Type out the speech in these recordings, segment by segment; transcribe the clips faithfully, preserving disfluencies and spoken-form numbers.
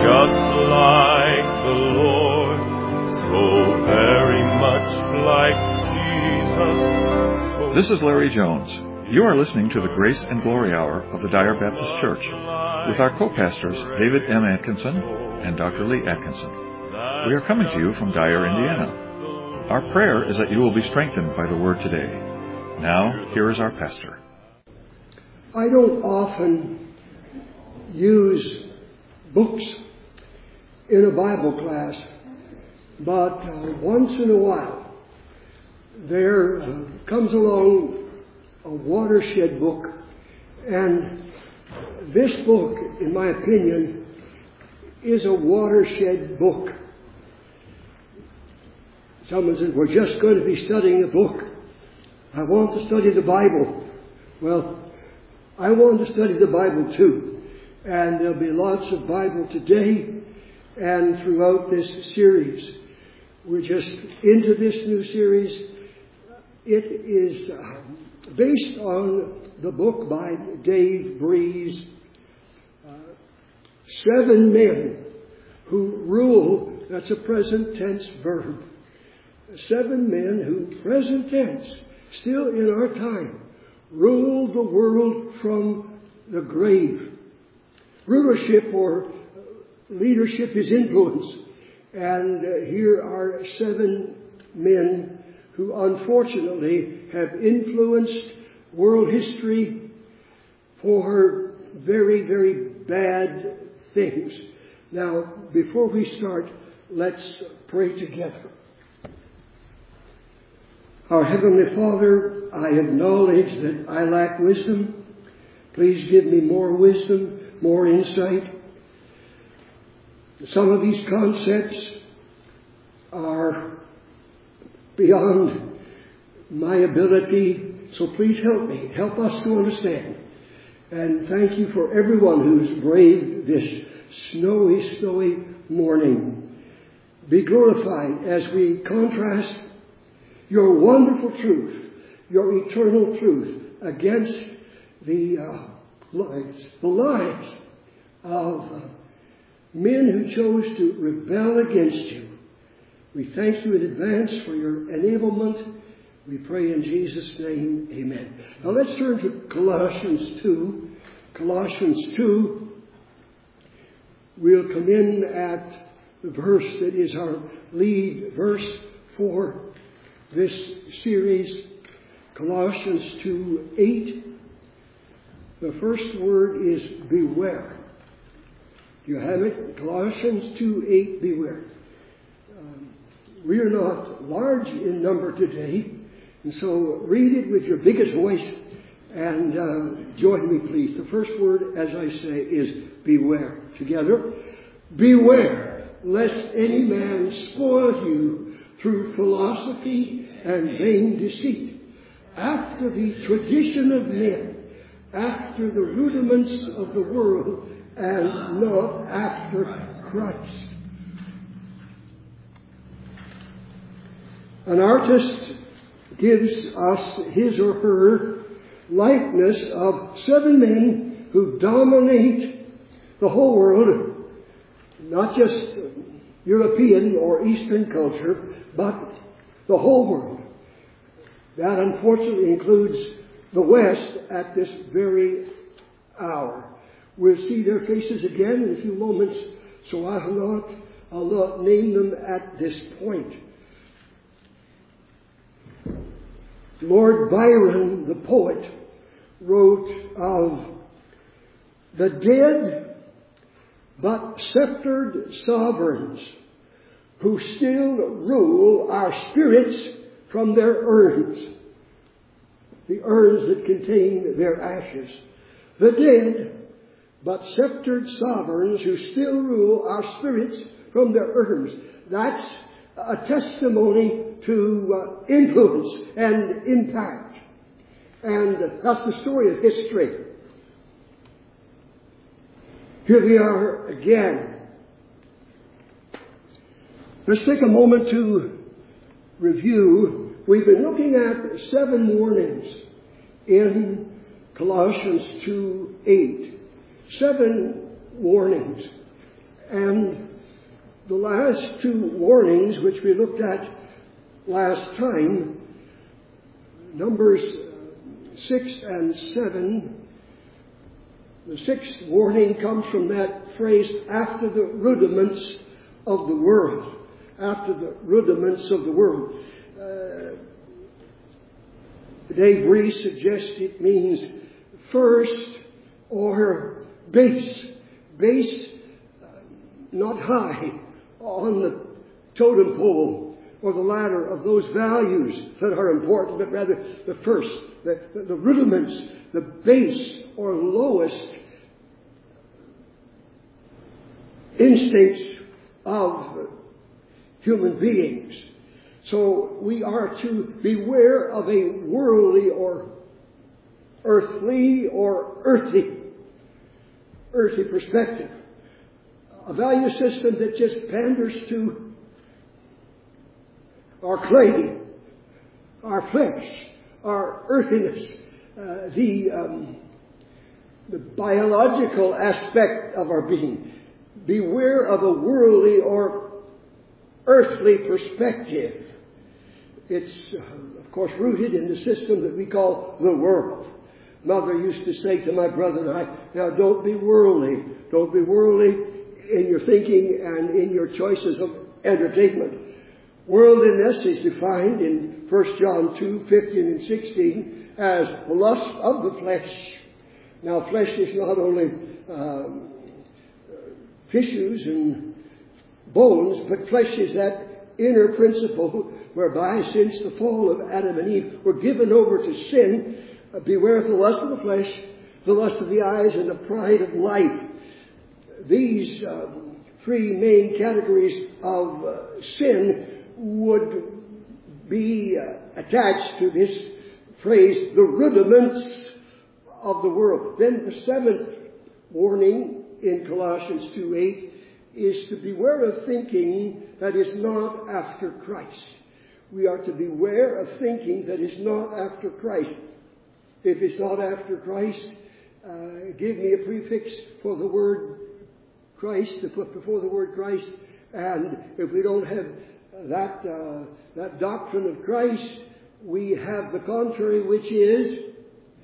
just like the Lord, so very much like Jesus. This is Larry Jones. You are listening to the Grace and Glory Hour of the Dyer Baptist Church with our co-pastors David M. Atkinson and Doctor Lee Atkinson. We are coming to you from Dyer, Indiana. Our prayer is that you will be strengthened by the Word today. Now, here is our pastor. I don't often use books in a Bible class, but uh, once in a while there uh, comes along a watershed book, and this book, in my opinion, is a watershed book. Someone says, we're just going to be studying a book. I want to study the Bible. Well, I want to study the Bible too. And there'll be lots of Bible today and throughout this series. We're just into this new series. It is uh, based on the book by Dave Breeze, uh, Seven Men Who Rule. That's a present tense verb. Seven men who, present tense, still in our time, rule the world from the grave. Rulership or leadership is influence. And uh, here are seven men who unfortunately have influenced world history for very, very bad things. Now, before we start, let's pray together. Our Heavenly Father, I acknowledge that I lack wisdom. Please give me more wisdom, more insight. Some of these concepts are beyond my ability, so please help me. Help us to understand. And thank you for everyone who's braved this snowy, snowy morning. Be glorified as we contrast your wonderful truth, your eternal truth, against the uh, lives, the lives of uh, men who chose to rebel against you. We thank you in advance for your enablement. We pray in Jesus' name, amen. Now let's turn to Colossians two. Colossians two, we'll come in at the verse that is our lead verse for this series, Colossians two eight. The first word is beware. You have it? Colossians two eight, beware. Um, we are not large in number today, and so read it with your biggest voice and uh, join me, please. The first word, as I say, is beware. Together. Beware, lest any man spoil you through philosophy and vain deceit, after the tradition of men, after the rudiments of the world, and not after Christ. An artist gives us his or her likeness of seven men who dominate the whole world, not just European or Eastern culture, but the whole world. That unfortunately includes the West at this very hour. We'll see their faces again in a few moments, so I'll not, I'll not name them at this point. Lord Byron, the poet, wrote of the dead but sceptered sovereigns who still rule our spirits from their urns, the urns that contain their ashes. The dead but sceptered sovereigns who still rule our spirits from their urns. That's a testimony to uh, influence and impact. And that's the story of history. Here we are again. Let's take a moment to review. We've been looking at seven warnings in Colossians two eight. Seven warnings. And the last two warnings, which we looked at last time, Numbers six and seven, the sixth warning comes from that phrase, after the rudiments of the world. After the rudiments of the world. Uh, Dave Reese suggests it means first or base. Base, uh, not high on the totem pole or the ladder of those values that are important, but rather the first, the, the, the rudiments, the base or lowest instincts of human beings. So we are to beware of a worldly or earthly or earthy, earthy perspective. A value system that just panders to our clay, our flesh, our earthiness, uh, the, um, the biological aspect of our being. Beware of a worldly or earthly perspective. It's, uh, of course, rooted in the system that we call the world. Mother used to say to my brother and I, now don't be worldly. Don't be worldly in your thinking and in your choices of entertainment. Worldliness is defined in First John two, fifteen and sixteen as the lust of the flesh. Now, flesh is not only um, tissues and bones, but flesh is that inner principle whereby, since the fall of Adam and Eve, were given over to sin. Uh, beware of the lust of the flesh, the lust of the eyes, and the pride of life. These um, three main categories of uh, sin would be uh, attached to this phrase, the rudiments of the world. Then the seventh warning in Colossians two eight is to beware of thinking that is not after Christ. We are to beware of thinking that is not after Christ. If it's not after Christ, uh, give me a prefix for the word Christ, to put before the word Christ. And if we don't have that, uh, that doctrine of Christ, we have the contrary, which is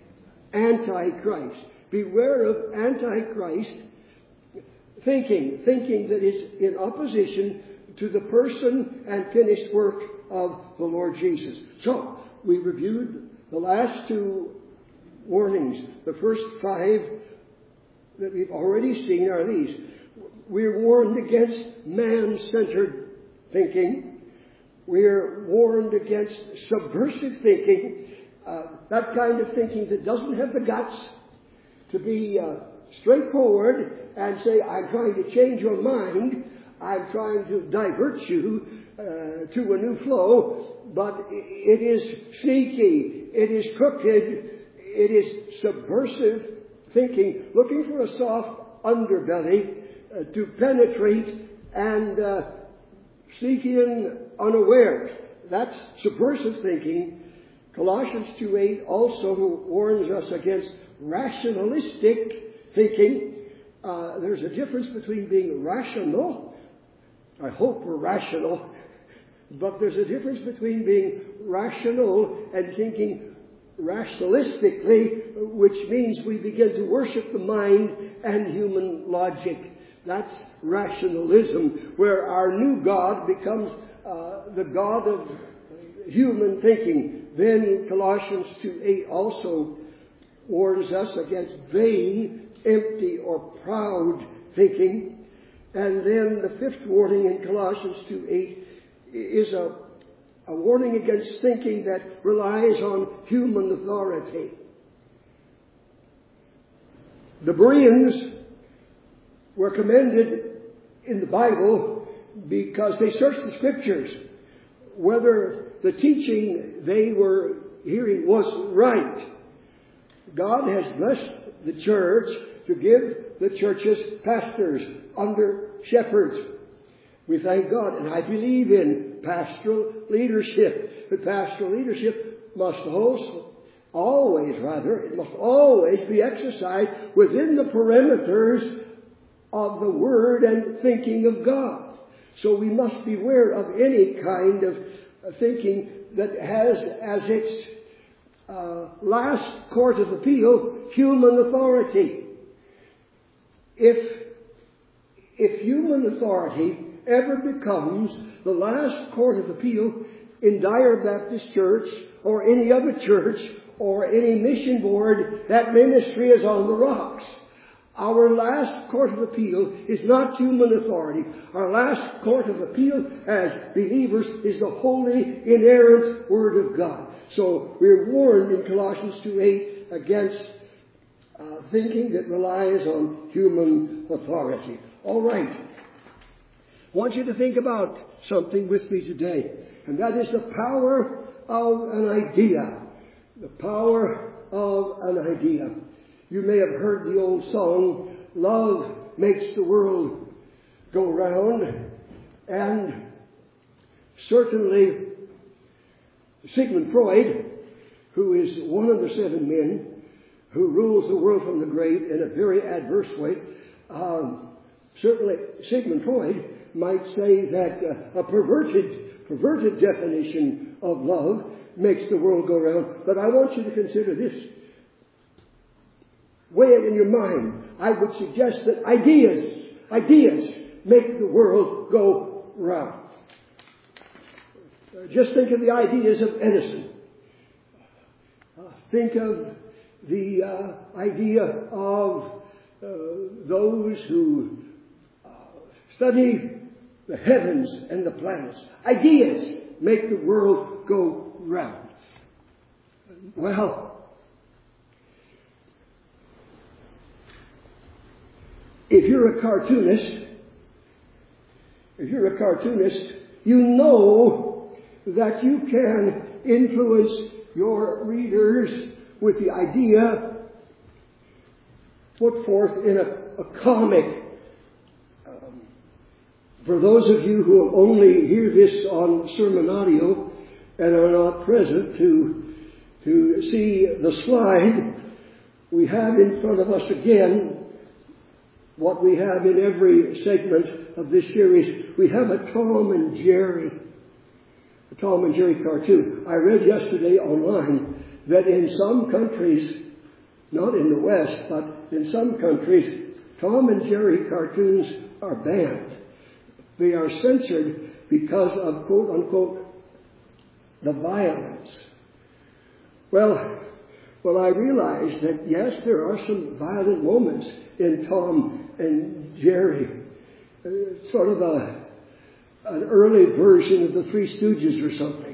Antichrist. Beware of Antichrist thinking, thinking that is in opposition to the person and finished work of the Lord Jesus. So, we reviewed the last two warnings. The first five that we've already seen are these. We're warned against man-centered thinking. We're warned against subversive thinking, uh, that kind of thinking that doesn't have the guts to be uh, straightforward and say, I'm trying to change your mind, I'm trying to divert you uh, to a new flow, but it is sneaky, it is crooked, it is subversive thinking, looking for a soft underbelly uh, to penetrate and uh, sneak in unawares. That's subversive thinking. Colossians two eight also warns us against rationalistic thinking. Uh, there's a difference between being rational. I hope we're rational. But there's a difference between being rational and thinking rationalistically, which means we begin to worship the mind and human logic. That's rationalism, where our new God becomes uh, the God of human thinking. Then Colossians two eight also warns us against vain, empty, or proud thinking. And then the fifth warning in Colossians two eight is a, a warning against thinking that relies on human authority. The Bereans were commended in the Bible because they searched the Scriptures whether the teaching they were hearing was right. God has blessed the church to give the church's pastors under shepherds. We thank God, and I believe in pastoral leadership. But pastoral leadership must also, always rather, it must always be exercised within the perimeters of the Word and thinking of God. So we must beware of any kind of thinking that has as its uh, last court of appeal human authority. If, if human authority ever becomes the last court of appeal in Dyer Baptist Church or any other church or any mission board, that ministry is on the rocks. Our last court of appeal is not human authority. Our last court of appeal as believers is the holy, inerrant Word of God. So we're warned in Colossians two eight against uh, thinking that relies on human authority. All right. I want you to think about something with me today, and that is the power of an idea. The power of an idea. You may have heard the old song, "Love Makes the World Go Round," and certainly Sigmund Freud, who is one of the seven men who rules the world from the grave in a very adverse way, um, certainly Sigmund Freud might say that uh, a perverted, perverted definition of love makes the world go round. But I want you to consider this. Weigh it in your mind. I would suggest that ideas, ideas make the world go round. Uh, just think of the ideas of Edison. Uh, think of the uh, idea of uh, those who uh, study the heavens and the planets. Ideas make the world go round. Well, if you're a cartoonist, if you're a cartoonist, you know that you can influence your readers with the idea put forth in a, a comic. Um, for those of you who will only hear this on sermon audio and are not present to, to see the slide, we have in front of us again what we have in every segment of this series. We have a Tom and Jerry, a Tom and Jerry cartoon. I read yesterday online that in some countries, not in the West, but in some countries, Tom and Jerry cartoons are banned. They are censored because of, quote unquote, the violence. Well, well, I realize that yes, there are some violent moments in Tom and Jerry. Uh, sort of a, an early version of the Three Stooges or something.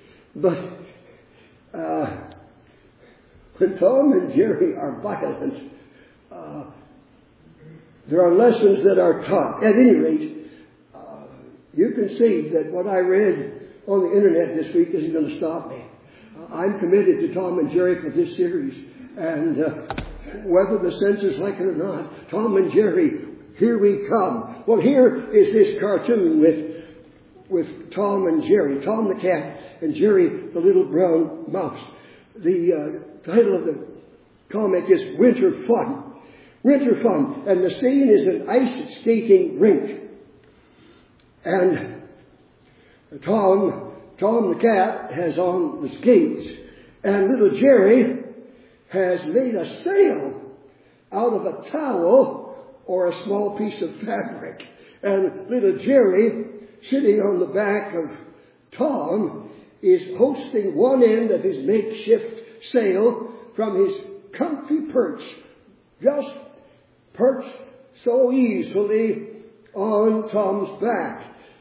But uh, when Tom and Jerry are violent, uh, there are lessons that are taught. At any rate, uh, you can see that what I read on the internet this week isn't going to stop me. Uh, I'm committed to Tom and Jerry for this series, and uh, whether the censors like it or not, Tom and Jerry, here we come. Well, here is this cartoon with with Tom and Jerry, Tom the cat and Jerry the little brown mouse. The uh, title of the comic is Winter Fun. Winter Fun. And the scene is an ice skating rink. And Tom, Tom the cat has on the skates, and little Jerry has made a sail out of a towel or a small piece of fabric. And little Jerry, sitting on the back of Tom, is hosting one end of his makeshift sail from his comfy perch, just perched so easily on Tom's back.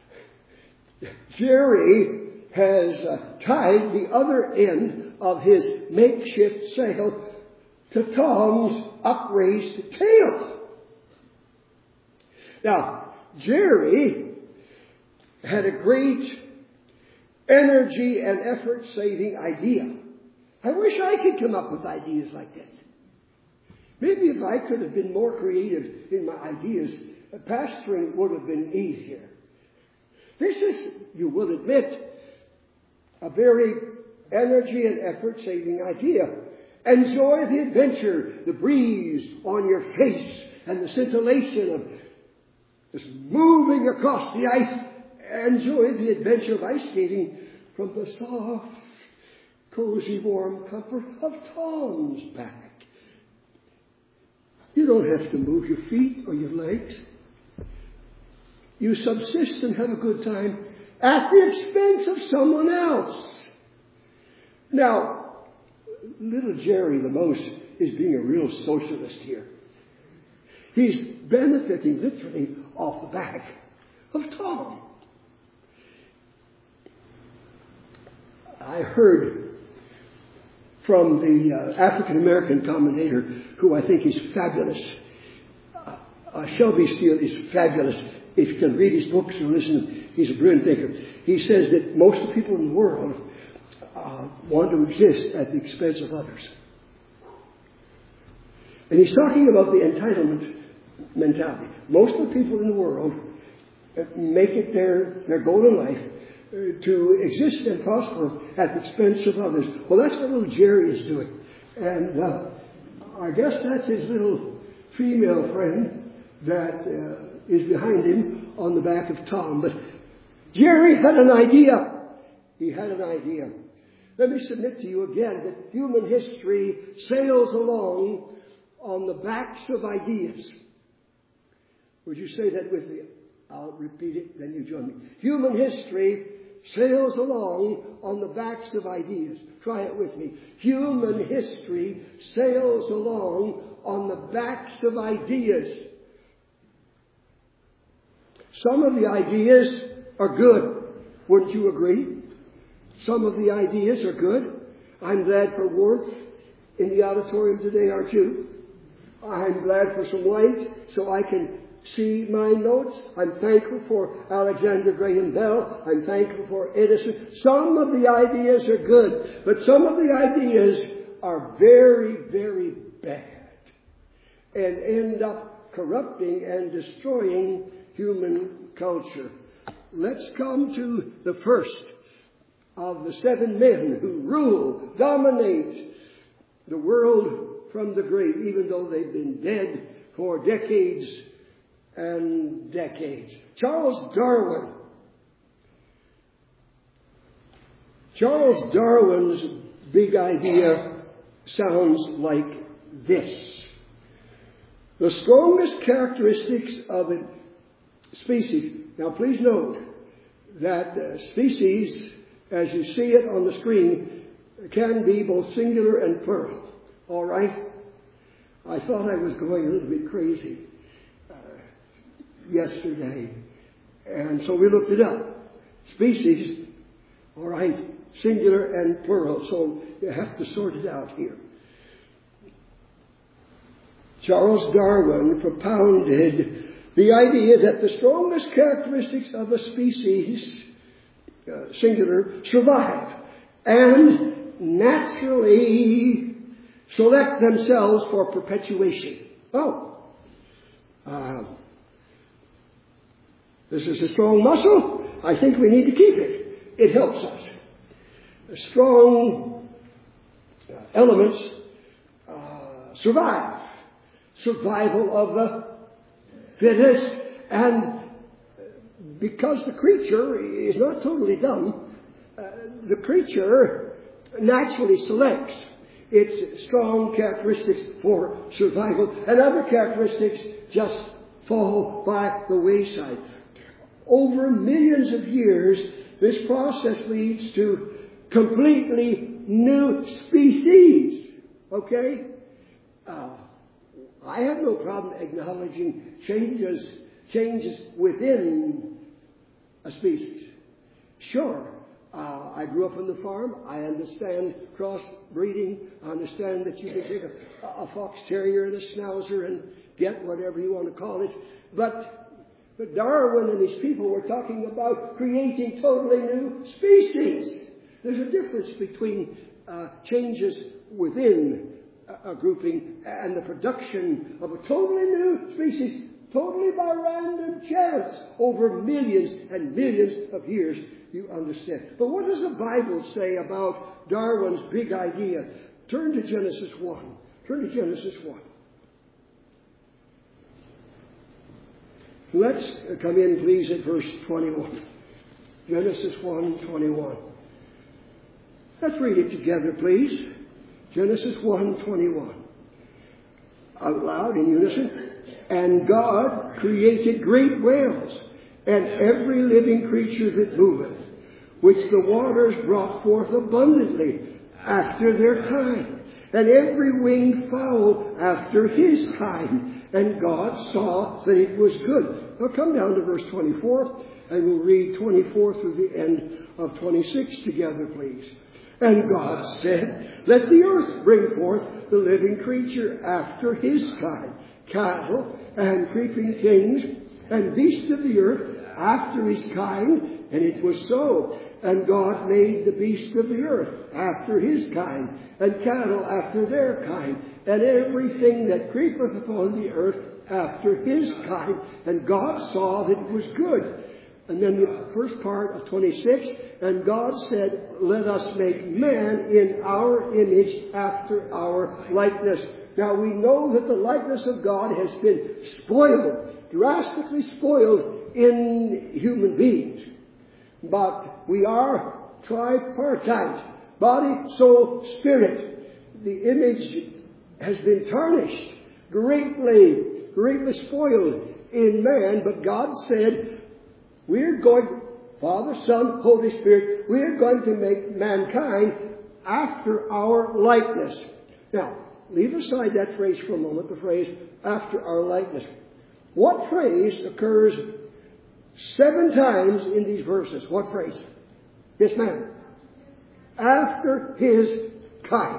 Jerry has uh, tied the other end of his makeshift sail to Tom's upraised tail. Now, Jerry had a great energy and effort-saving idea. I wish I could come up with ideas like this. Maybe if I could have been more creative in my ideas, pastoring would have been easier. This is, you will admit, a very energy and effort-saving idea. Enjoy the adventure, the breeze on your face, and the scintillation of just moving across the ice, enjoy the adventure of ice skating from the soft, cozy, warm comfort of Tom's back. You don't have to move your feet or your legs. You subsist and have a good time at the expense of someone else. Now, little Jerry the Mouse is being a real socialist here. He's benefiting literally off the back of Tom. I heard from the uh, African-American commentator, who I think is fabulous. Uh, uh, Shelby Steele is fabulous. If you can read his books or listen, he's a brilliant thinker. He says that most of the people in the world uh, want to exist at the expense of others. And he's talking about the entitlement mentality. Most of the people in the world make it their, their goal in life uh, to exist and prosper at the expense of others. Well, that's what little Jerry is doing. And uh, I guess that's his little female friend that uh, is behind him on the back of Tom. But Jerry had an idea. He had an idea. Let me submit to you again that human history sails along on the backs of ideas. Would you say that with me? I'll repeat it, then you join me. Human history sails along on the backs of ideas. Try it with me. Human history sails along on the backs of ideas. Some of the ideas are good. Wouldn't you agree? Some of the ideas are good. I'm glad for warmth in the auditorium today, aren't you? I'm glad for some light so I can see my notes. I'm thankful for Alexander Graham Bell. I'm thankful for Edison. Some of the ideas are good, but some of the ideas are very, very bad and end up corrupting and destroying human culture. Let's come to the first of the seven men who rule, dominate the world from the grave, even though they've been dead for decades and decades. Charles Darwin. Charles Darwin's big idea sounds like this. The strongest characteristics of a species. Now please note that uh, species, as you see it on the screen, can be both singular and plural. All right? I thought I was going a little bit crazy uh, yesterday. And so we looked it up. Species, all right, singular and plural. So you have to sort it out here. Charles Darwin propounded the idea that the strongest characteristics of a species, uh, singular, survive and naturally select themselves for perpetuation. Oh, uh, this is a strong muscle. I think we need to keep it. It helps us. Strong uh, elements uh, survive. Survival of the fittest, and because the creature is not totally dumb, uh, the creature naturally selects its strong characteristics for survival, and other characteristics just fall by the wayside. Over millions of years, this process leads to completely new species. Okay? Uh, I have no problem acknowledging changes, changes within a species. Sure, uh, I grew up on the farm. I understand crossbreeding. I understand that you can take a, a fox terrier and a schnauzer and get whatever you want to call it. But, but Darwin and his people were talking about creating totally new species. There's a difference between uh, changes within a grouping and the production of a totally new species, totally by random chance, over millions and millions of years, you understand. But what does the Bible say about Darwin's big idea? Turn to Genesis one. Turn to Genesis one. Let's come in, please, at verse twenty-one. Genesis one twenty-one. Let's read it together, please. Genesis one twenty-one. Out loud in unison. And God created great whales, and every living creature that moveth, which the waters brought forth abundantly after their kind, and every winged fowl after his kind. And God saw that it was good. Now come down to verse twenty-four, and we'll read twenty-four through the end of twenty-six together, please. And God said, let the earth bring forth the living creature after his kind, cattle and creeping things, and beasts of the earth after his kind. And it was so. And God made the beasts of the earth after his kind, and cattle after their kind, and everything that creepeth upon the earth after his kind. And God saw that it was good. And then the first part of twenty-six, and God said, let us make man in our image after our likeness. Now we know that the likeness of God has been spoiled, drastically spoiled in human beings. But we are tripartite, body, soul, spirit. The image has been tarnished, greatly, greatly spoiled in man. But God said, we're going, Father, Son, Holy Spirit, we're going to make mankind after our likeness. Now, leave aside that phrase for a moment, the phrase, after our likeness. What phrase occurs seven times in these verses? What phrase? Yes, ma'am. After his kind.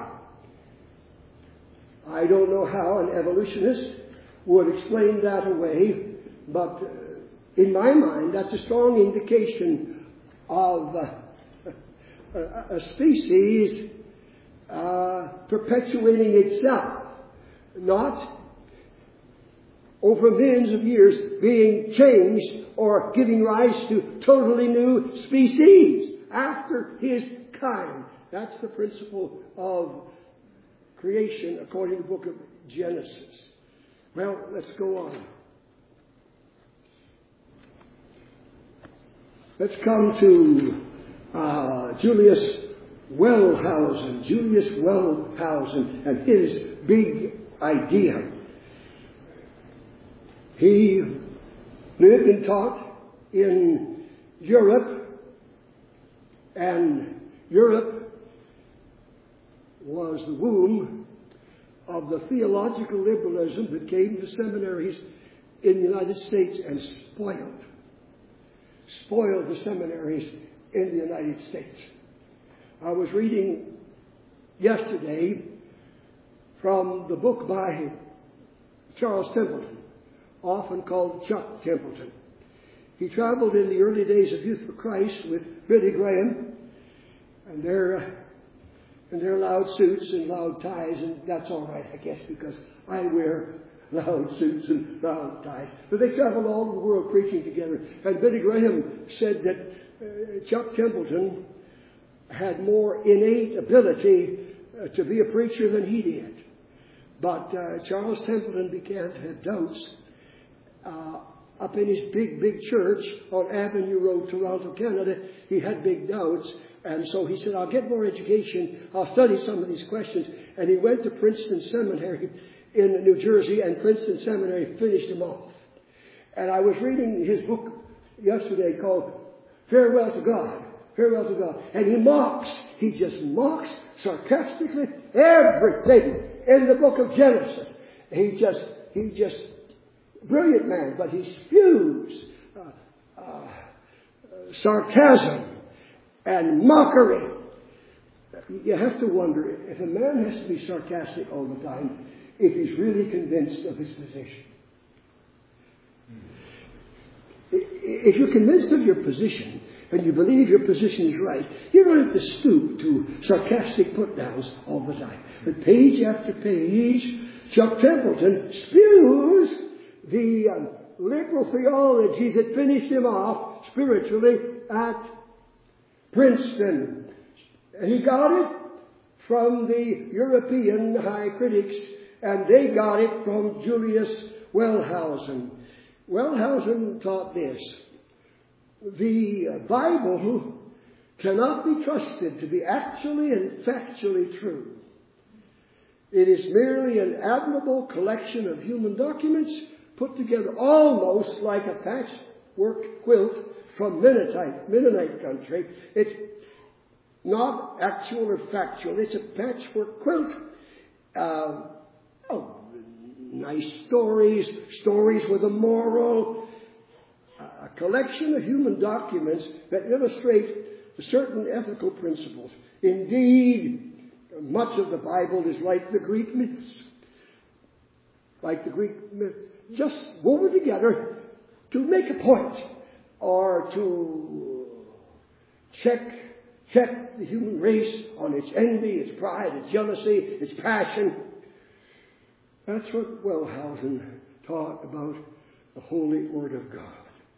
I don't know how an evolutionist would explain that away, but uh, in my mind, that's a strong indication of uh, a, a species uh, perpetuating itself, not over millions of years being changed or giving rise to totally new species after his kind. That's the principle of creation according to the book of Genesis. Well, let's go on. Let's come to uh, Julius Wellhausen. Julius Wellhausen and his big idea. He lived and taught in Europe, and Europe was the womb of the theological liberalism that came to seminaries in the United States and spoiled, spoiled the seminaries in the United States. I was reading yesterday from the book by Charles Templeton, often called Chuck Templeton. He traveled in the early days of Youth for Christ with Billy Graham, and their and their loud suits and loud ties, and that's all right, I guess, because I wear loud suits and loud ties. But they traveled all over the world preaching together. And Billy Graham said that uh, Chuck Templeton had more innate ability uh, to be a preacher than he did. But uh, Charles Templeton began to have doubts uh, up in his big, big church on Avenue Road, Toronto, Canada. He had big doubts. And so he said, I'll get more education. I'll study some of these questions. And he went to Princeton Seminary in New Jersey, and Princeton Seminary finished him off. And I was reading his book yesterday called Farewell to God. Farewell to God. And he mocks, he just mocks sarcastically everything in the book of Genesis. He just, he just, brilliant man, but he spews uh, uh, sarcasm and mockery. You have to wonder if a man has to be sarcastic all the time, if he's really convinced of his position. If you're convinced of your position and you believe your position is right, you don't have to stoop to sarcastic put-downs all the time. But page after page, Chuck Templeton spews the um, liberal theology that finished him off spiritually at Princeton. And he got it from the European high critics, and they got it from Julius Wellhausen. Wellhausen taught this. The Bible cannot be trusted to be actually and factually true. It is merely an admirable collection of human documents put together almost like a patchwork quilt from Mennonite, Mennonite country. It's not actual or factual. It's a patchwork quilt. Uh, oh, nice stories, stories with a moral, a collection of human documents that illustrate certain ethical principles. Indeed, much of the Bible is like the Greek myths. Like the Greek myths. Just woven together to make a point or to check, check the human race on its envy, its pride, its jealousy, its passion. That's what Wellhausen taught about the Holy Word of God.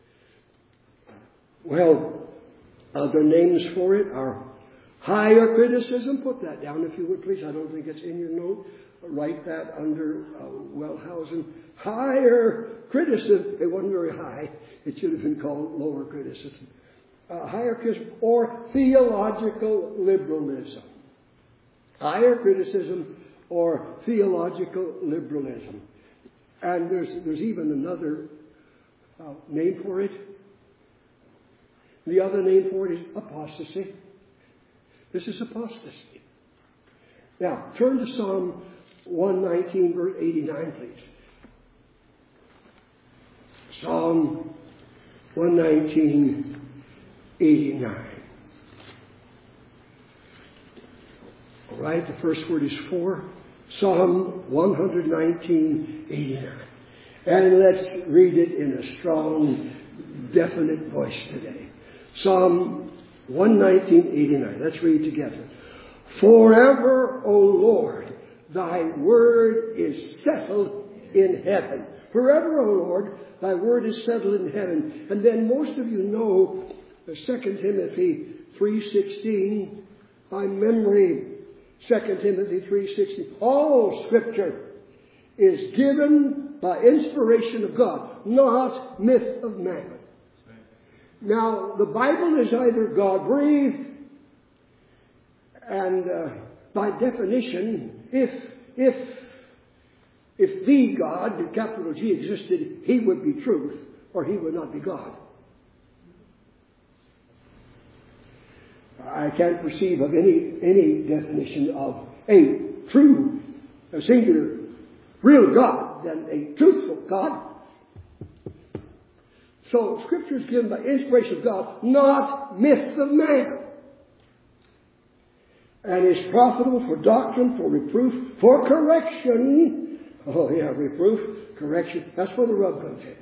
Well, other names for it are higher criticism. Put that down if you would, please. I don't think it's in your note. Write that under uh, Wellhausen. Higher criticism. It wasn't very high. It should have been called lower criticism. Uh, higher criticism or theological liberalism. Higher criticism or theological liberalism. And there's, there's even another uh, name for it. The other name for it is apostasy. This is apostasy. Now, turn to Psalm one nineteen, verse eighty-nine, please. Psalm one nineteen, eighty-nine. All right, the first word is for. Psalm one nineteen, eighty-nine. And let's read it in a strong, definite voice today. Psalm one nineteen, eighty-nine. Let's read together. Forever, O Lord, thy word is settled in heaven. Forever, O Lord, thy word is settled in heaven. And then most of you know Second Timothy three sixteen by memory. Second Timothy three sixteen. All Scripture is given by inspiration of God, not myth of man. Now, the Bible is either God-breathed, and uh, by definition, if if if the God, capital G, existed, he would be truth, or he would not be God. I can't perceive of any any definition of a true, a singular, real God than a truthful God. So, Scripture is given by inspiration of God, not myth of man. And is profitable for doctrine, for reproof, for correction. Oh yeah, reproof, correction. That's where the rub comes in.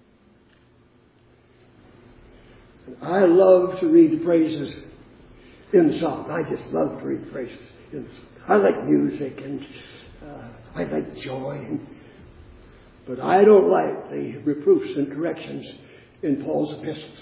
And I love to read the praises in the Psalm. I just love to read the praises in the Psalm. I like music and uh, I like joy. And, but I don't like the reproofs and corrections in Paul's epistles.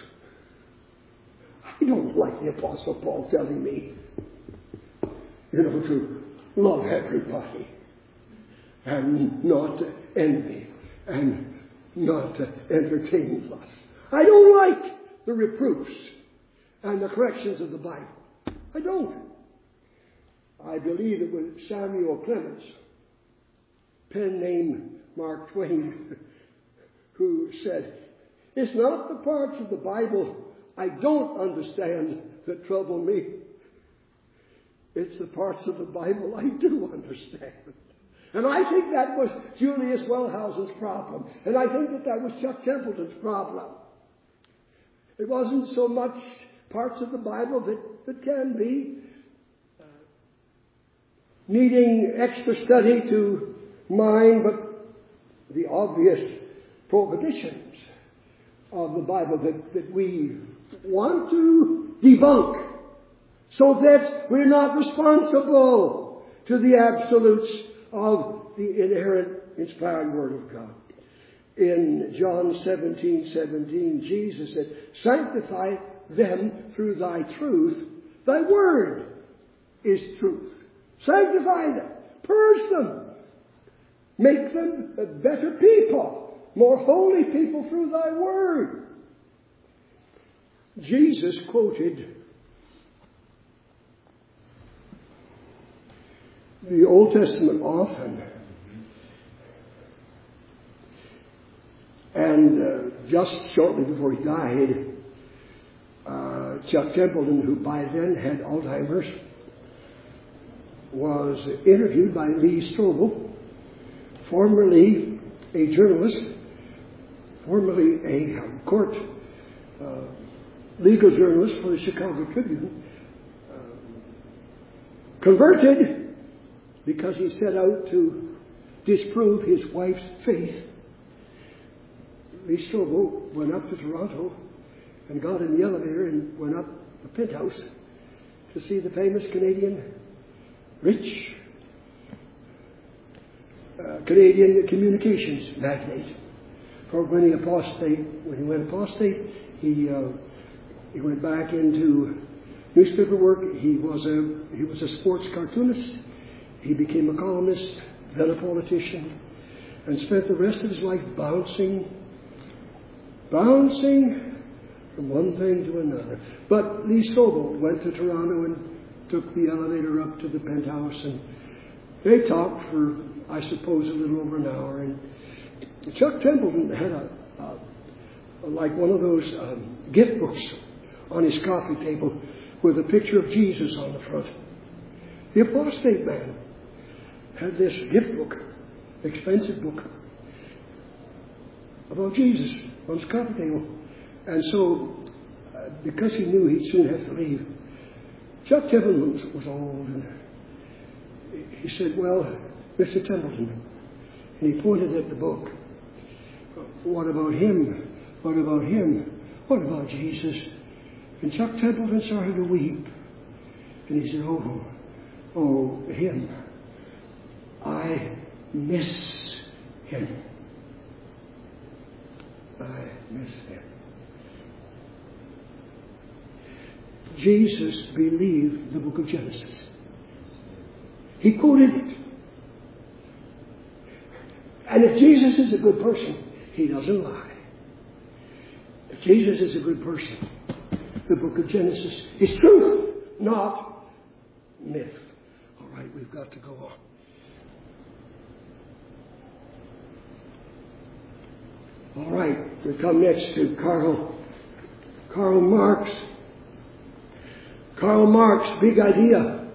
I don't like the Apostle Paul telling me, you know, to love everybody and not to envy and not to entertain lust. I don't like the reproofs and the corrections of the Bible. I don't. I believe it was Samuel Clemens, pen name Mark Twain, who said, it's not the parts of the Bible I don't understand that trouble me. It's the parts of the Bible I do understand. And I think that was Julius Wellhausen's problem. And I think that that was Chuck Templeton's problem. It wasn't so much parts of the Bible that, that can be uh, needing extra study to mind, but the obvious prohibitions of the Bible that, that we want to debunk so that we're not responsible to the absolutes of the inerrant, inspired Word of God. In John seventeen seventeen, Jesus said, sanctify them through thy truth. Thy word is truth. Sanctify them. Purge them. Make them better people. more holy people through thy word. Jesus quoted the Old Testament often. And uh, just shortly before he died, uh, Chuck Templeton, who by then had Alzheimer's, was interviewed by Lee Strobel, formerly a journalist, formerly a um, court uh, legal journalist for the Chicago Tribune, uh, converted because he set out to disprove his wife's faith. Lee Strobel went up to Toronto and got in the elevator and went up the penthouse to see the famous Canadian, rich uh, Canadian communications magnate. For when he apostate, when he went apostate, he uh, he went back into newspaper work. He was a he was a sports cartoonist. He became a columnist, then a politician, and spent the rest of his life bouncing. Bouncing from one thing to another. But Lee Strobel went to Toronto and took the elevator up to the penthouse, and they talked for, I suppose, a little over an hour. And Chuck Templeton had a, a like one of those um, gift books on his coffee table with a picture of Jesus on the front. The apostate man had this gift book, expensive book, about Jesus on his coffee table. And so, uh, because he knew he'd soon have to leave, Chuck Templeton was, was old, and he said, well, Mister Templeton, and he pointed at the book, what about him? What about him? What about Jesus? And Chuck Templeton started to weep. And he said, oh, oh, him. I miss him. I miss him. Jesus believed the book of Genesis. He quoted it. And if Jesus is a good person, he doesn't lie. If Jesus is a good person, the book of Genesis is truth, not myth. All right, we've got to go on. All right, we come next to Karl, Karl Marx. Karl Marx, big idea.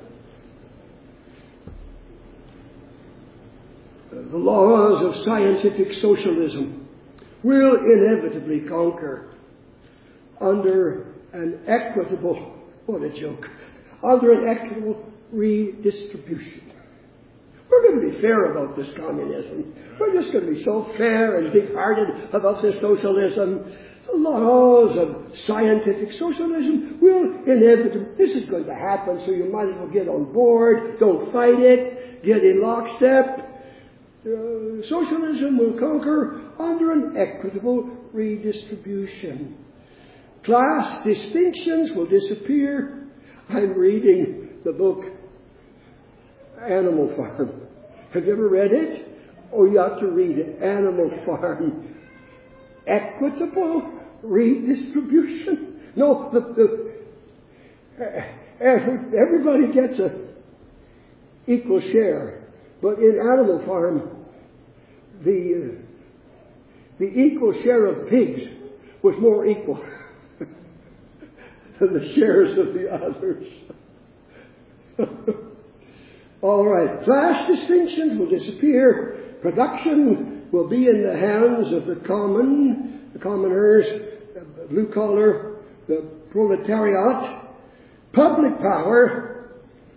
The laws of scientific socialism will inevitably conquer under an equitable, what a joke, under an equitable redistribution. We're going to be fair about this communism. We're just going to be so fair and big-hearted about this socialism. The laws of scientific socialism will inevitably, this is going to happen, so you might as well get on board. Don't fight it. Get in lockstep. Uh, socialism will conquer under an equitable redistribution. Class distinctions will disappear. I'm reading the book Animal Farm. Have you ever read it? Oh, you ought to read it. Animal Farm. Equitable redistribution? No, the, the, uh, everybody gets a equal share. But in Animal Farm, the, uh, the equal share of pigs was more equal than the shares of the others. All right. Class distinctions will disappear. Production will be in the hands of the common, the commoners, the blue collar, the proletariat. Public power,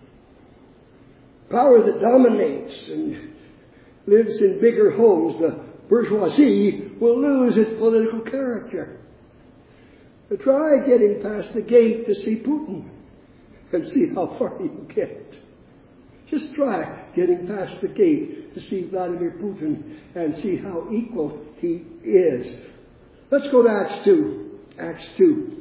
power that dominates and lives in bigger homes, the bourgeoisie, will lose its political character. Try getting past the gate to see Putin and see how far you get. Just try getting past the gate to see Vladimir Putin and see how equal he is. Let's go to Acts two. Acts two.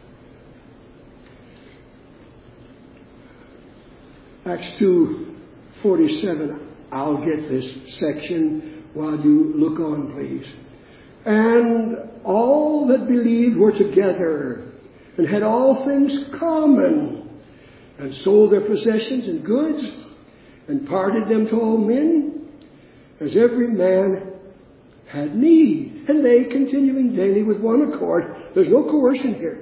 Acts two forty-seven. I'll get this section while you look on, please. And all that believed were together and had all things common, and sold their possessions and goods, and parted them to all men, as every man had need. And they, continuing daily with one accord, there's no coercion here.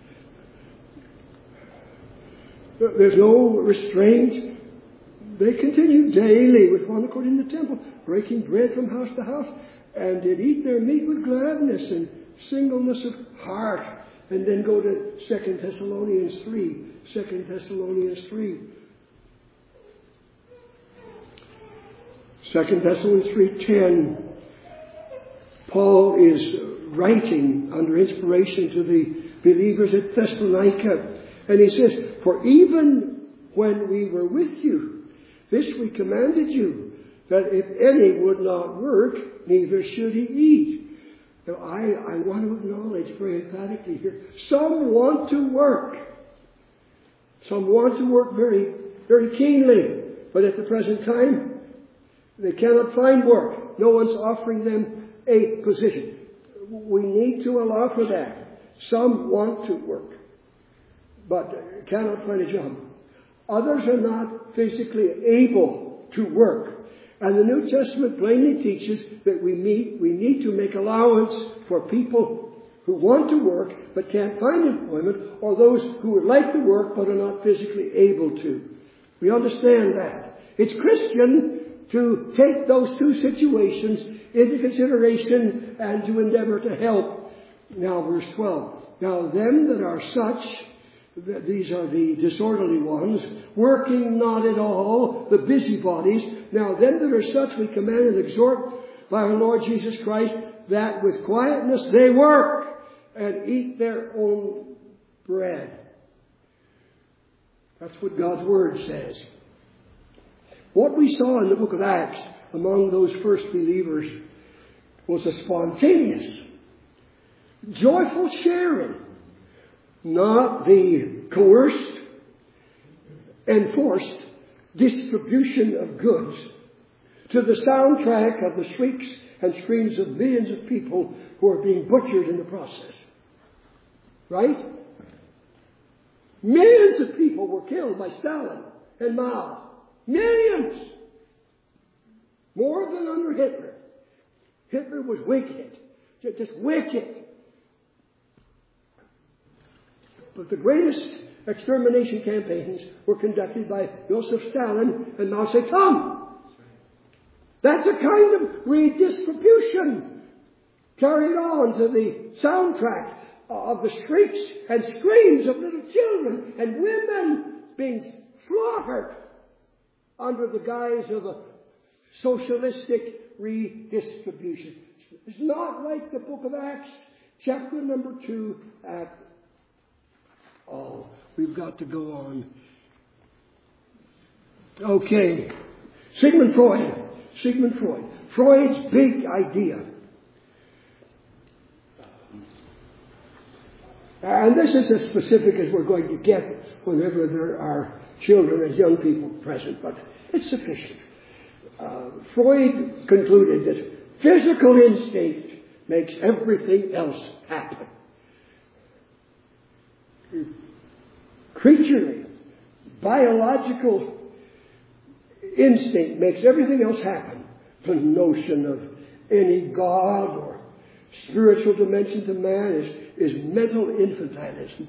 There's no restraint. They continued daily with one accord in the temple, breaking bread from house to house, and did eat their meat with gladness and singleness of heart. And then go to Second Thessalonians three. Second Thessalonians three. Second Thessalonians three ten. Paul is writing under inspiration to the believers at Thessalonica. And he says, for even when we were with you, this we commanded you, that if any would not work, neither should he eat. Now, I, I want to acknowledge very emphatically here, some want to work. Some want to work very, very keenly. But at the present time, they cannot find work. No one's offering them a position. We need to allow for that. Some want to work, but cannot find a job. Others are not physically able to work. And the New Testament plainly teaches that we meet, we need to make allowance for people who want to work but can't find employment, or those who would like to work but are not physically able to. We understand that. It's Christian to take those two situations into consideration and to endeavor to help. Now, verse twelve. Now, them that are such, these are the disorderly ones, working not at all, the busybodies. Now, them that are such we command and exhort by our Lord Jesus Christ, that with quietness they work and eat their own bread. That's what God's Word says. What we saw in the book of Acts among those first believers was a spontaneous, joyful sharing, not the coerced, enforced distribution of goods to the soundtrack of the shrieks and screams of millions of people who are being butchered in the process. Right? Millions of people were killed by Stalin and Mao. Millions! More than under Hitler. Hitler was wicked. Just wicked. But the greatest extermination campaigns were conducted by Joseph Stalin and Mao Zedong. That's a kind of redistribution carried on to the soundtrack of the shrieks and screams of little children and women being slaughtered under the guise of a socialistic redistribution. It's not like the book of Acts, chapter number two at all. We've got to go on. Okay. Sigmund Freud. Sigmund Freud. Freud's big idea. And this is as specific as we're going to get whenever there are children and young people present, but it's sufficient. Uh, Freud concluded that physical instinct makes everything else happen. Creaturely, biological instinct makes everything else happen. The notion of any God or spiritual dimension to man is, is mental infantilism.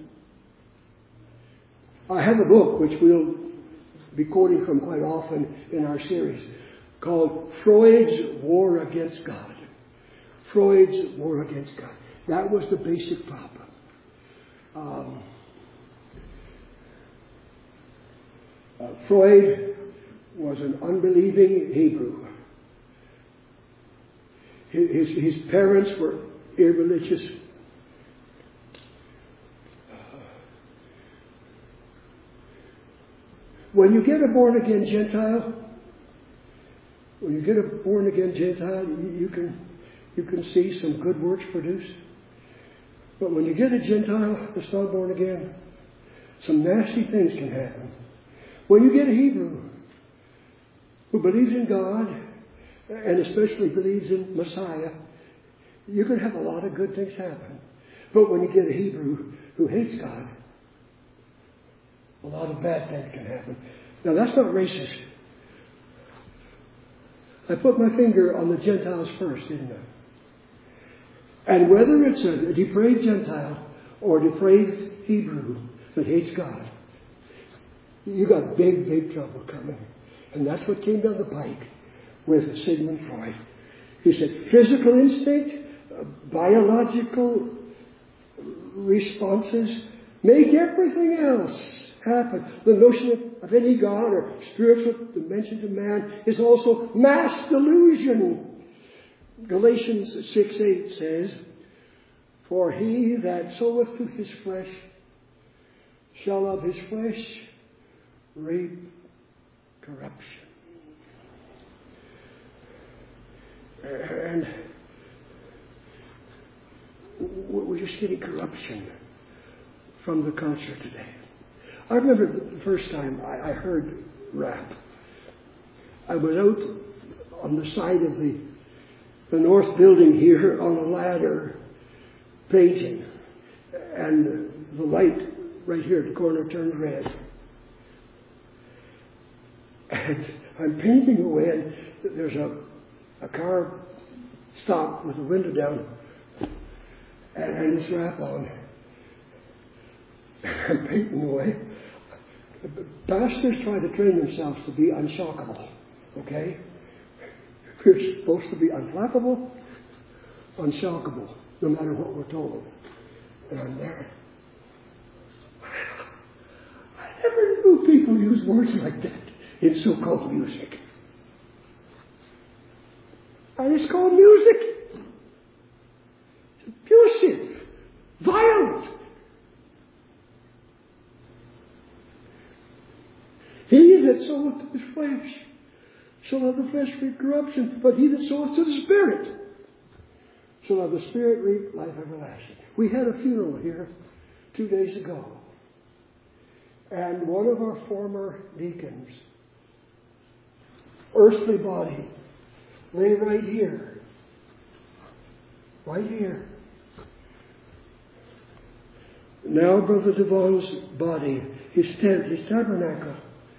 I have a book which we'll be quoting from quite often in our series called Freud's War Against God. Freud's War Against God. That was the basic problem. Um, uh, Freud was an unbelieving Hebrew. His, his parents were irreligious. When you get a born-again Gentile, when you get a born-again Gentile, you, you can you can see some good works produced. But when you get a Gentile that's not born again, some nasty things can happen. When you get a Hebrew, who believes in God, and especially believes in Messiah, you can have a lot of good things happen. But when you get a Hebrew who hates God, a lot of bad things can happen. Now, that's not racist. I put my finger on the Gentiles first, didn't I? And whether it's a depraved Gentile or a depraved Hebrew that hates God, you got big, big trouble coming. And that's what came down the pike with Sigmund Freud. He said physical instinct, uh, biological responses make everything else happen. The notion of any God or spiritual dimension to man is also mass delusion. Galatians six eight says, "For he that soweth to his flesh shall of his flesh reap corruption." And we're just getting corruption from the culture today. I remember the first time I heard rap. I was out on the side of the, the north building here on a ladder painting. And the light right here at the corner turned red. And I'm painting away, and there's a, a car stopped with the window down, and, and this rap on. I'm painting away. Pastors try to train themselves to be unshockable, okay? We're supposed to be unflappable, unshockable, no matter what we're told. And I'm there. I never knew people use words like that in so-called music. And it's called music. It's abusive, violent. He that soweth to his flesh shall have the flesh reap corruption, but he that soweth to the Spirit shall have the Spirit reap life everlasting. We had a funeral here two days ago. And one of our former deacons, earthly body, lay right here. Right here. Now Brother Devon's body, his tent, his tabernacle,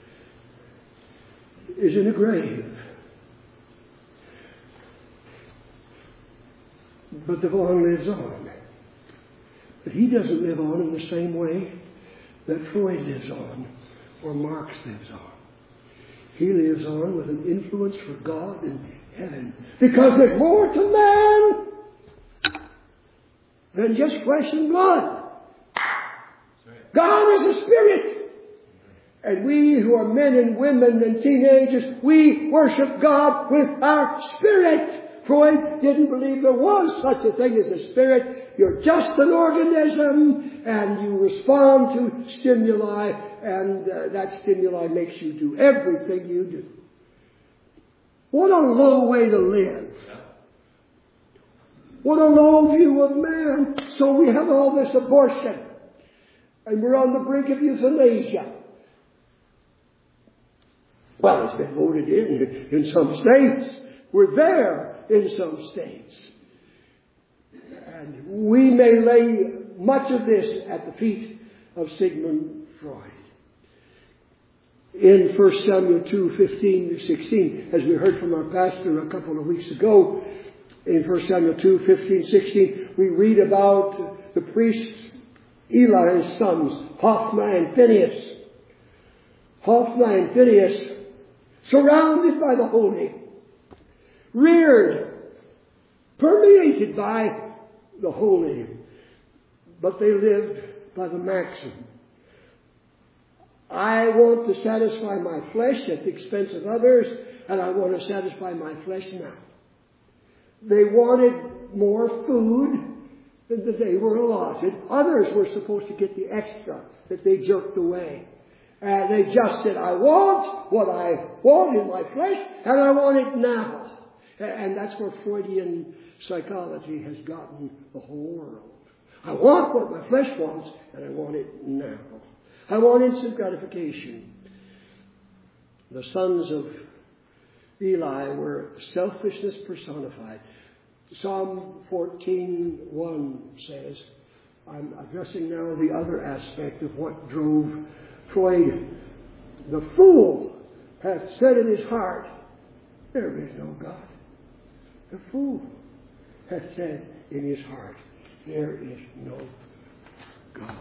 is in a grave. But Devon lives on. But he doesn't live on in the same way that Freud lives on or Marx lives on. He lives on with an influence for God in heaven. Because there's more to man than just flesh and blood. God is a spirit. And we who are men and women and teenagers, we worship God with our spirit. Freud didn't believe there was such a thing as a spirit. You're just an organism, and you respond to stimuli, and uh, that stimuli makes you do everything you do. What a low way to live. What a low view of man. So we have all this abortion, and we're on the brink of euthanasia. Well, it's been voted in in some states. We're there in some states. And we may lay much of this at the feet of Sigmund Freud. In First Samuel two, fifteen to sixteen, as we heard from our pastor a couple of weeks ago, in First Samuel two, fifteen, sixteen, we read about the priests, Eli's sons, Hophni and Phinehas. Hophni and Phinehas, surrounded by the holy, reared, permeated by the holy, but they lived by the maxim, I want to satisfy my flesh at the expense of others, and I want to satisfy my flesh now. They wanted more food than they were allotted. Others were supposed to get the extra that they jerked away. And they just said, I want what I want in my flesh, and I want it now. And that's where Freudian psychology has gotten the whole world. I want what my flesh wants, and I want it now. I want instant gratification. The sons of Eli were selfishness personified. Psalm fourteen one says, I'm addressing now the other aspect of what drove Freud. The fool hath said in his heart, there is no God. The fool hath said in his heart, there is no God.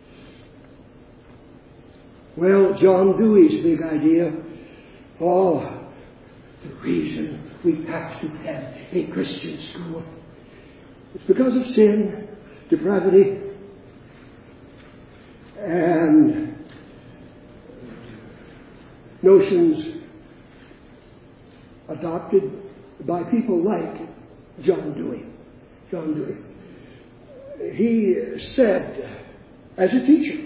Well, John Dewey's big idea, oh, the reason we have to have a Christian school is because of sin, depravity, and notions adopted by people like John Dewey. John Dewey. He said, as a teacher,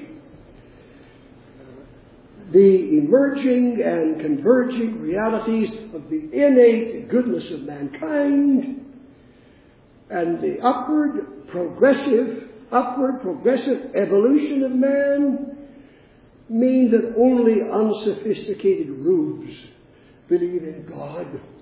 the emerging and converging realities of the innate goodness of mankind and the upward progressive, upward progressive evolution of man mean that only unsophisticated rubes believe in God,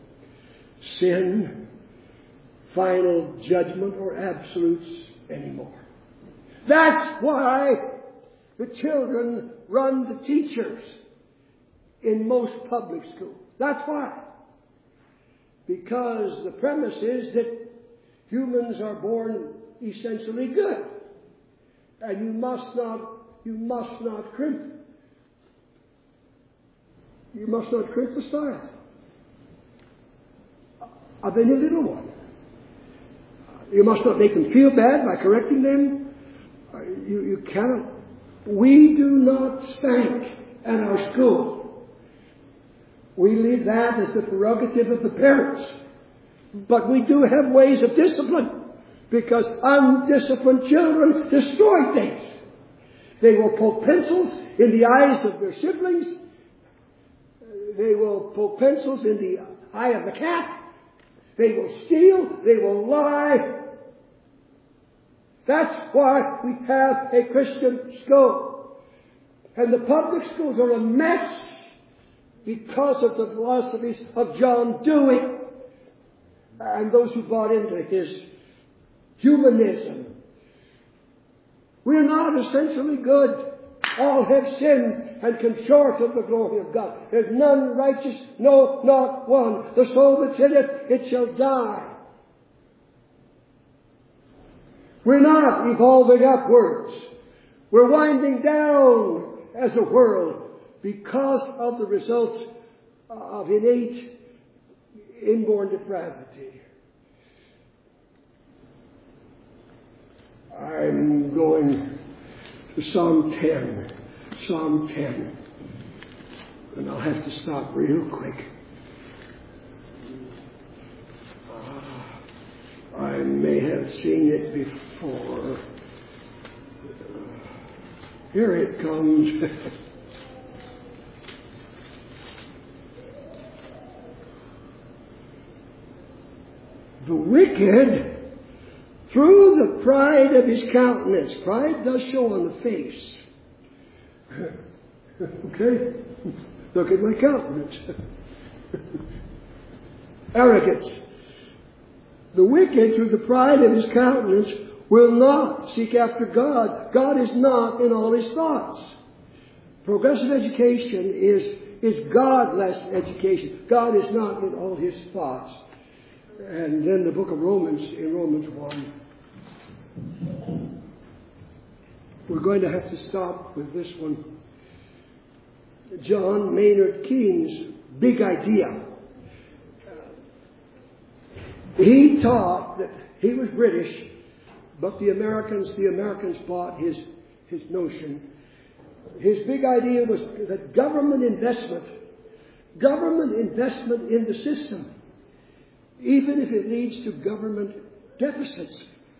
sin, final judgment, or absolutes anymore. That's why the children run the teachers in most public schools. That's why. Because the premise is that humans are born essentially good. And you must not, you must not crimp. You must not crimp the style of any little one. You must not make them feel bad by correcting them. You, you cannot. We do not spank at our school. We leave that as the prerogative of the parents. But we do have ways of discipline, because undisciplined children destroy things. They will poke pencils in the eyes of their siblings. They will poke pencils in the eye of the cat. They will steal. They will lie. That's why we have a Christian school. And the public schools are a mess because of the philosophies of John Dewey and those who bought into his humanism. We are not essentially good. All have sinned and come short of the glory of God. There's none righteous, no, not one. The soul that's in it, it shall die. We're not evolving upwards. We're winding down as a world because of the results of innate, inborn depravity. I'm going to Psalm ten. Psalm ten. And I'll have to stop real quick. I may have seen it before. Here it comes. The wicked, through the pride of his countenance. Pride does show on the face. Okay? Look at my countenance. Arrogance. The wicked, through the pride of his countenance, will not seek after God. God is not in all his thoughts. Progressive education is, is godless education. God is not in all his thoughts. And then the book of Romans, in Romans one. We're going to have to stop with this one. John Maynard Keynes' big idea. He taught that he was British, but the Americans, the Americans bought his, his notion. His big idea was that government investment, government investment in the system, even if it leads to government deficits.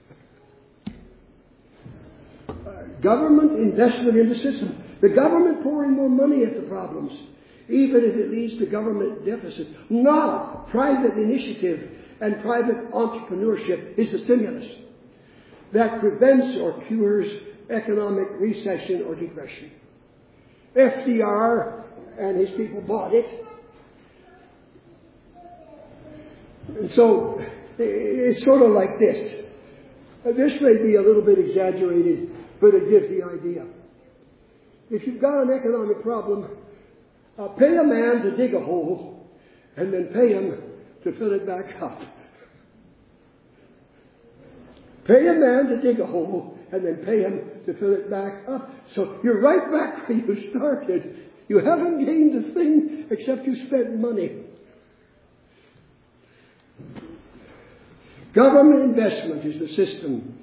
Uh, government investment in the system. The government pouring more money at the problems, even if it leads to government deficits. Not private initiative and private entrepreneurship is the stimulus that prevents or cures economic recession or depression. F D R and his people bought it. And so it's sort of like this. This may be a little bit exaggerated, but it gives the idea. If you've got an economic problem, uh, pay a man to dig a hole and then pay him to fill it back up. Pay a man to dig a hole and then pay him to fill it back up. So you're right back where you started. You haven't gained a thing except you spent money. Government investment is the system,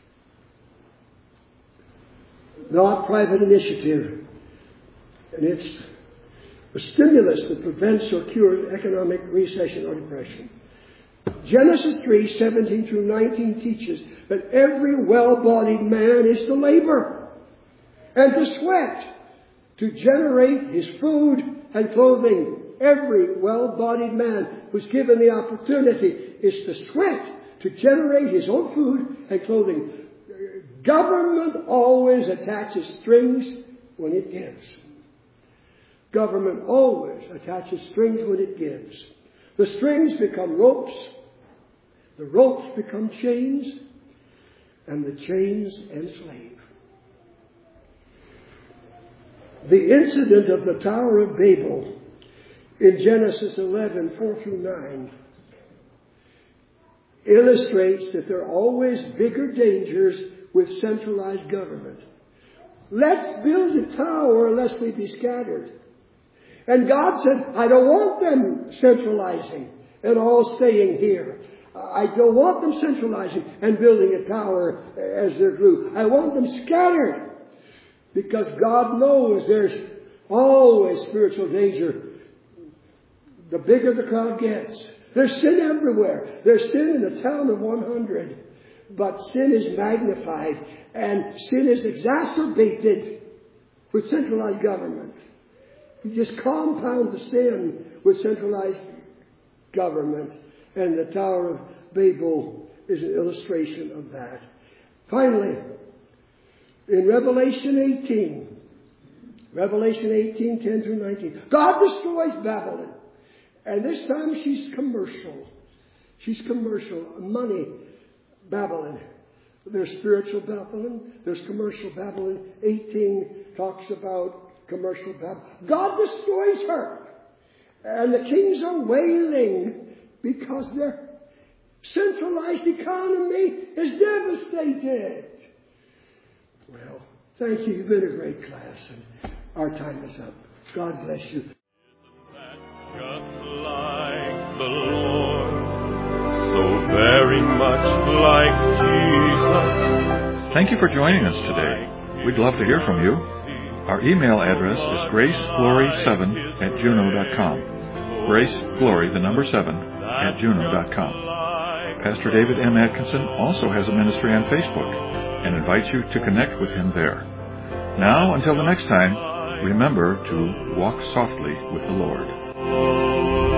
not private initiative. And it's a stimulus that prevents or cures economic recession or depression. Genesis three, seventeen through nineteen teaches that every well-bodied man is to labor and to sweat to generate his food and clothing. Every well-bodied man who's given the opportunity is to sweat to generate his own food and clothing. Government always attaches strings when it gives. Government always attaches strings when it gives. The strings become ropes, the ropes become chains, and the chains enslave. The incident of the Tower of Babel in Genesis eleven, four through nine illustrates that there are always bigger dangers with centralized government. Let's build a tower lest they be scattered. And God said, I don't want them centralizing and all staying here. I don't want them centralizing and building a tower as their group. I want them scattered. Because God knows there's always spiritual danger. The bigger the crowd gets. There's sin everywhere. There's sin in a town of one hundred. But sin is magnified and sin is exacerbated with centralized government. You just compound the sin with centralized government. And the Tower of Babel is an illustration of that. Finally, in Revelation eighteen, Revelation eighteen, ten through nineteen, God destroys Babylon. And this time she's commercial. She's commercial. Money, Babylon. There's spiritual Babylon. There's commercial Babylon. eighteen talks about commercial Babylon. God destroys her. And the kings are wailing because their centralized economy is devastated. Well, thank you. You've been a great class. And our time is up. God bless you. Just like the Lord, so very much like Jesus. Thank you for joining us today. We'd love to hear from you. Our email address is grace glory seven at juno dot com. Grace Glory, the number seven, at juno dot com. Pastor David M. Atkinson also has a ministry on Facebook and invites you to connect with him there. Now, until the next time, remember to walk softly with the Lord.